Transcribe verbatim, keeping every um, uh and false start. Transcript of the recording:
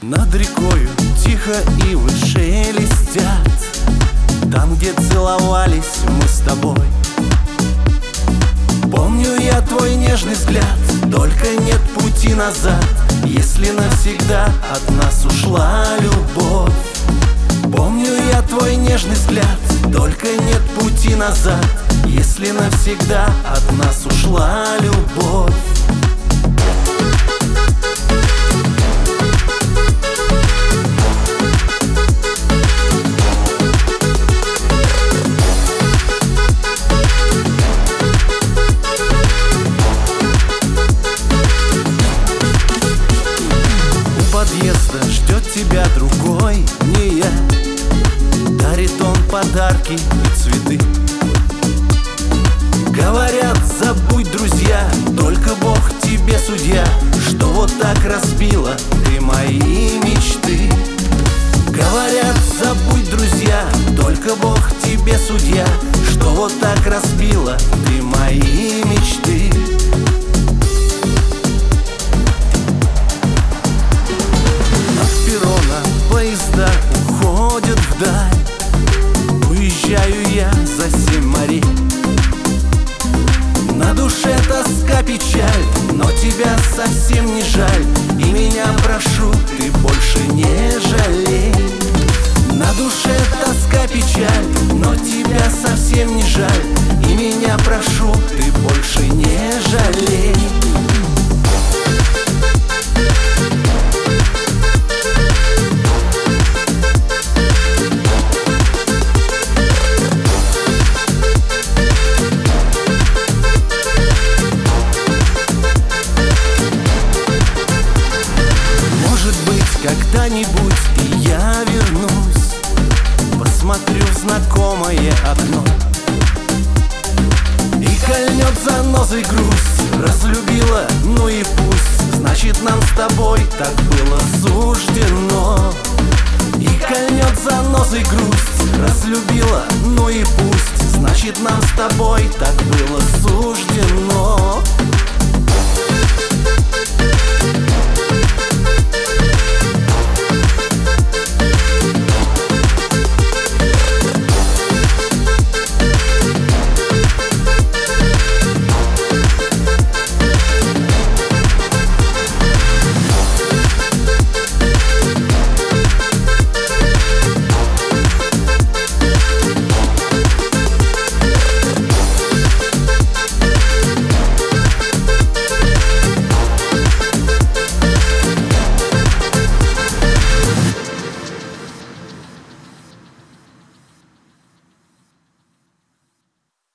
Над рекою тихо ивы шелестят, там, где целовались мы с тобой. Помню я твой нежный взгляд, только нет пути назад, если навсегда от нас ушла любовь. Помню я твой нежный взгляд, только нет пути назад, если навсегда от нас ушла любовь. Подъезда ждет тебя другой, не я. Дарит он подарки и цветы. Говорят, забудь, друзья, только Бог тебе судья, что вот так разбила ты мои мечты. Говорят, забудь, друзья, только Бог тебе судья, что вот так разбила ты мои мечты. Поезда уходят вдаль, уезжаю я за семь морей. На душе тоска, печаль, но тебя совсем не жаль, и меня прошу, ты больше не жалей. На душе тоска, печаль, но тебя совсем не жаль, и меня прошу, ты больше не жалей. Когда-нибудь и я вернусь, посмотрю в знакомое окно, и кольнет занозой грусть. Разлюбила, ну и пусть, значит нам с тобой так было суждено. И кольнет занозой грусть. Разлюбила, ну и пусть, значит нам с тобой так было суждено.